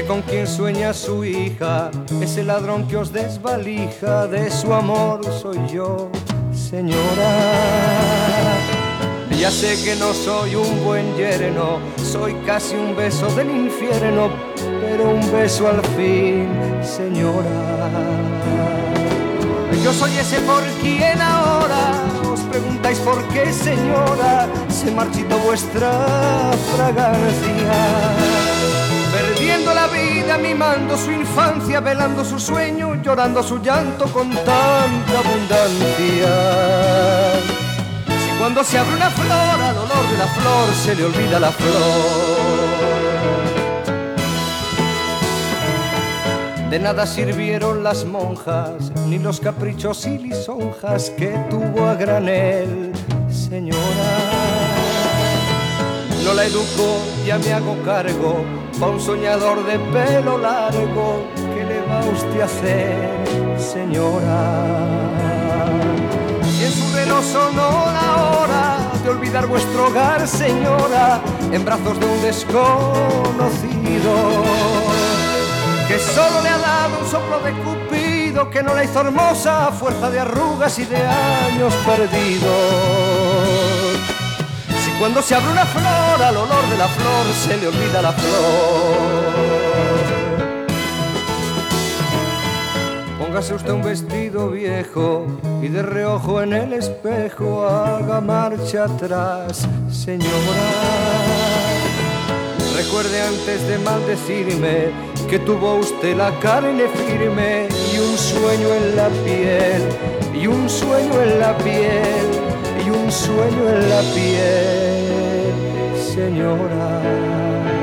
Ese con quien sueña su hija, ese ladrón que os desvalija, de su amor soy yo, señora. Ya sé que no soy un buen yerno, soy casi un beso del infierno, pero un beso al fin, señora. Yo soy ese por quien ahora os preguntáis por qué, señora, se marchitó vuestra fragancia. Perdiendo la vida, mimando su infancia, velando su sueño, llorando su llanto con tanta abundancia. Si cuando se abre una flor, al olor de la flor se le olvida la flor. De nada sirvieron las monjas, ni los caprichos y lisonjas que tuvo a granel, señora. No la educo, ya me hago cargo, pa' un soñador de pelo largo, ¿qué le va usted a hacer, señora? Si en su reloj sonó la hora de olvidar vuestro hogar, señora, en brazos de un desconocido, que solo le ha dado un soplo de Cupido, que no la hizo hermosa a fuerza de arrugas y de años perdidos. Si cuando se abre una flor, al olor de la flor se le olvida la flor. Póngase usted un vestido viejo y de reojo en el espejo haga marcha atrás, señora. Recuerde antes de maldecirme que tuvo usted la carne firme y un sueño en la piel, y un sueño en la piel, y un sueño en la piel, señora.